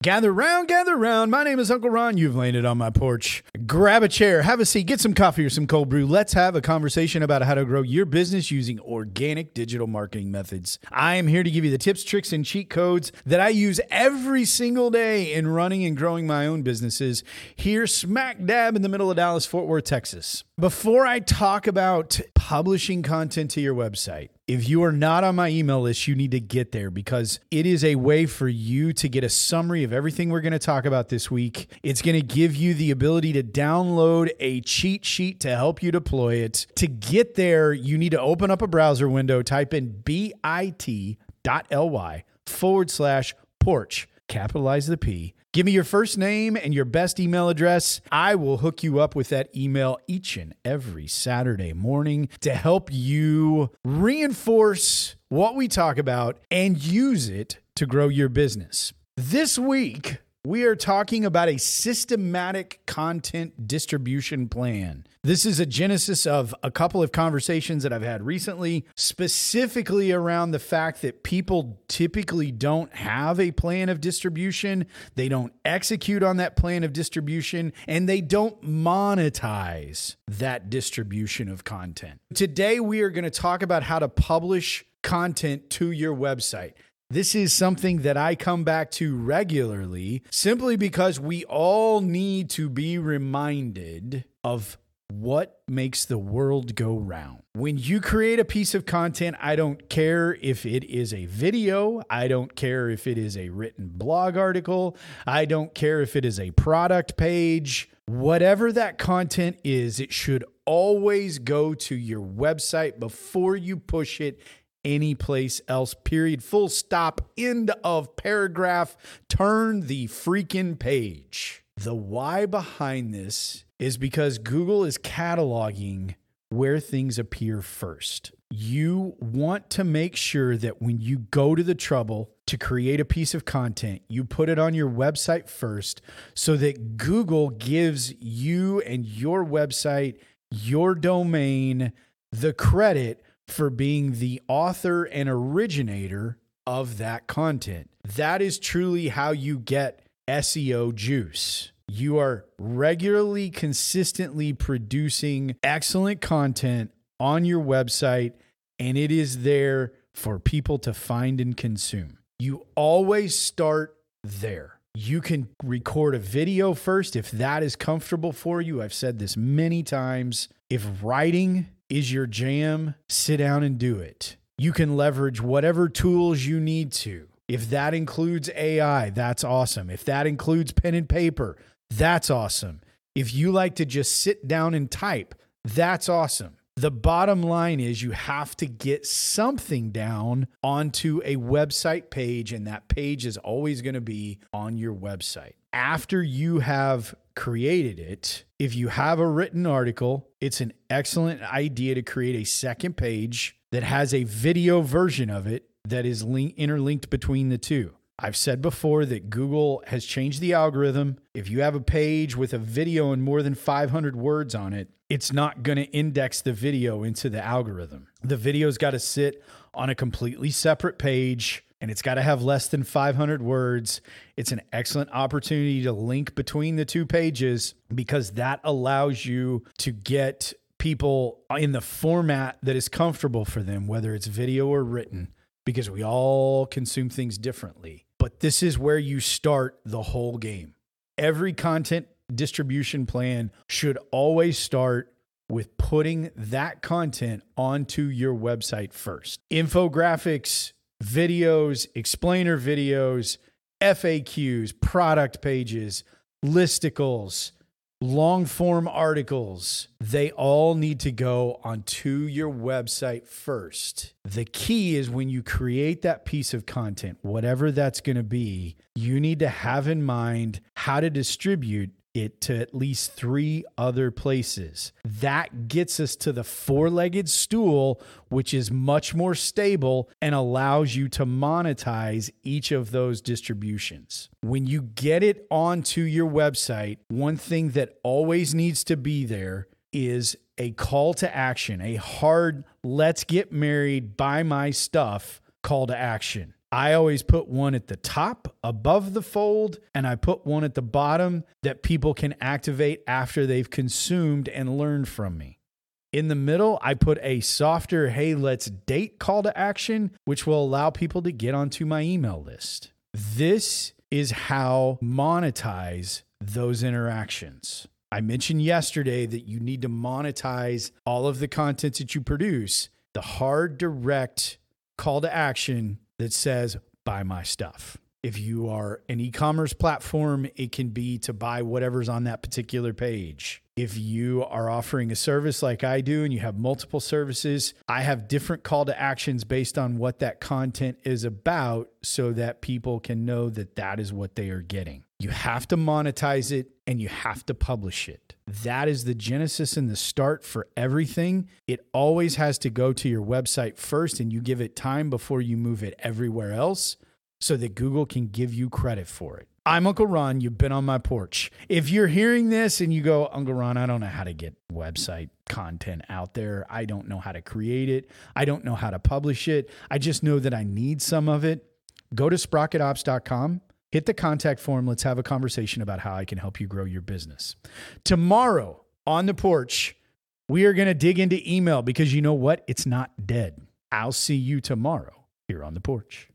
Gather round, gather round. My name is Uncle Ron. You've landed on my porch. Grab a chair, have a seat, get some coffee or some cold brew. Let's have a conversation about how to grow your business using organic digital marketing methods. I am here to give you the tips, tricks, and cheat codes that I use every single day in running and growing my own businesses here smack dab in the middle of Dallas, Fort Worth, Texas. Before I talk about publishing content to your website, if you are not on my email list, you need to get there because it is a way for you to get a summary of everything we're going to talk about this week. It's going to give you the ability to download a cheat sheet to help you deploy it. To get there, you need to open up a browser window, type in bit.ly/porch, capitalize the P. Give me your first name and your best email address. I will hook you up with that email each and every Saturday morning to help you reinforce what we talk about and use it to grow your business. This week, we are talking about a systematic content distribution plan. This is a genesis of a couple of conversations that I've had recently, specifically around the fact that people typically don't have a plan of distribution, they don't execute on that plan of distribution, and they don't monetize that distribution of content. Today, we are going to talk about how to publish content to your website. This is something that I come back to regularly simply because we all need to be reminded of what makes the world go round. When you create a piece of content, I don't care if it is a video. I don't care if it is a written blog article. I don't care if it is a product page. Whatever that content is, it should always go to your website before you push it any place else, period, full stop, end of paragraph, turn the freaking page. The why behind this is because Google is cataloging where things appear first. You want to make sure that when you go to the trouble to create a piece of content, you put it on your website first so that Google gives you and your website, your domain, the credit for being the author and originator of that content. That is truly how you get SEO juice. You are regularly, consistently producing excellent content on your website, and it is there for people to find and consume. You always start there. You can record a video first if that is comfortable for you. I've said this many times. If writing is your jam, sit down and do it. You can leverage whatever tools you need to. If that includes AI, that's awesome. If that includes pen and paper, that's awesome. If you like to just sit down and type, that's awesome. The bottom line is you have to get something down onto a website page, and that page is always going to be on your website. After you have created it, if you have a written article, it's an excellent idea to create a second page that has a video version of it that is interlinked between the two. I've said before that Google has changed the algorithm. If you have a page with a video and more than 500 words on it, it's not going to index the video into the algorithm. The video's got to sit on a completely separate page, and it's got to have less than 500 words. It's an excellent opportunity to link between the two pages because that allows you to get people in the format that is comfortable for them, whether it's video or written, because we all consume things differently. But this is where you start the whole game. Every content distribution plan should always start with putting that content onto your website first. Infographics, videos, explainer videos, FAQs, product pages, listicles, long form articles, they all need to go onto your website first. The key is when you create that piece of content, whatever that's going to be, you need to have in mind how to distribute it to at least 3 other places. That gets us to the 4-legged stool, which is much more stable and allows you to monetize each of those distributions. When you get it onto your website, one thing that always needs to be there is a call to action, a hard, let's get married, buy my stuff call to action. I always put one at the top above the fold, and I put one at the bottom that people can activate after they've consumed and learned from me. In the middle, I put a softer, hey, let's date call to action, which will allow people to get onto my email list. This is how monetize those interactions. I mentioned yesterday that you need to monetize all of the content that you produce. The hard, direct call to action that says, buy my stuff. If you are an e-commerce platform, it can be to buy whatever's on that particular page. If you are offering a service like I do and you have multiple services, I have different call to actions based on what that content is about so that people can know that that is what they are getting. You have to monetize it and you have to publish it. That is the genesis and the start for everything. It always has to go to your website first, and you give it time before you move it everywhere else so that Google can give you credit for it. I'm Uncle Ron. You've been on my porch. If you're hearing this and you go, Uncle Ron, I don't know how to get website content out there. I don't know how to create it. I don't know how to publish it. I just know that I need some of it. Go to SprocketOps.com. Hit the contact form. Let's have a conversation about how I can help you grow your business. Tomorrow on the porch, we are going to dig into email because you know what? It's not dead. I'll see you tomorrow here on the porch.